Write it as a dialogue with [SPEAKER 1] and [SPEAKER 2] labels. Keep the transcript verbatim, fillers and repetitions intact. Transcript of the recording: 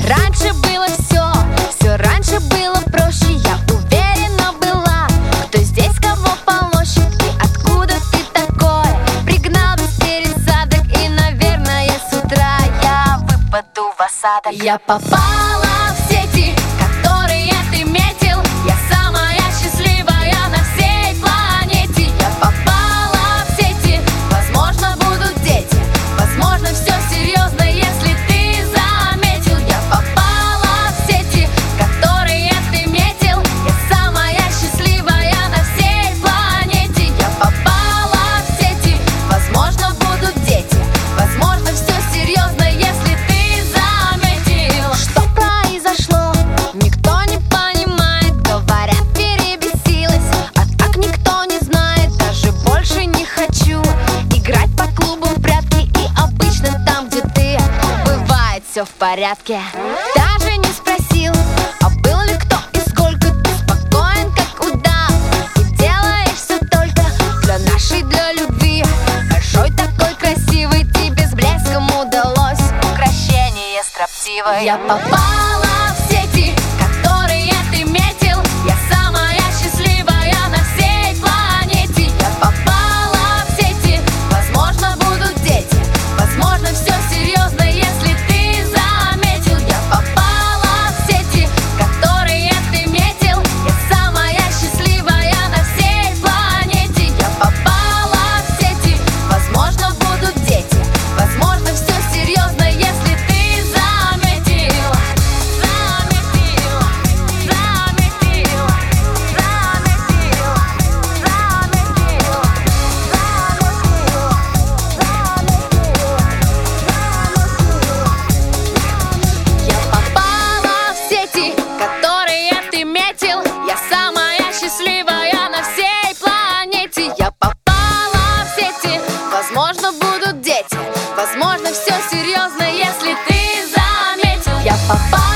[SPEAKER 1] Раньше было все, все раньше было проще. Я уверена была, кто здесь кого полощет. И откуда ты такое пригнал без пересадок? И, наверное, с утра я выпаду в осадок. Я попала в сети, которые ты метил. Я самая счастливая на всей планете. Я попала в сети, возможно, будут дети. Возможно, все серьезно, если ты заметил. Я попала в сети, которые ты метил. Я самая счастливая на всей планете. Я попала в сети, возможно, будут дети. Возможно, все серьезно, если ты заметил. Что произошло, никто не понимает. Говорят, перебесилась, а так никто не знает. Даже больше не хочу играть по клубам в прятки. И обычно там, где ты, бывает все в порядке. Даже не спросил, а был ли кто и сколько. Ты спокоен, как удав, и делаешь все только для нашей, для любви. Большой такой красивый, тебе с блеском удалось украшение строптивое. Я попала в сети, которые ты метил. Я самая счастливая на всей планете. Я попала в сети, возможно, будут дети. Возможно, все серьезно, если ты заметил. Я попала в сети, которые ты метил. Я самая счастливая на всей планете. Я попала в сети, возможно, будут дети. Возможно, все серьезно, если ты заметил. Заметил, заметил, заметил, заметил, Я попала в сети, которые ты метил. Я самая счастливая на всей планете. Я попала в сети, возможно, будут дети. Возможно, все серьезно, если ты заметил. Я попала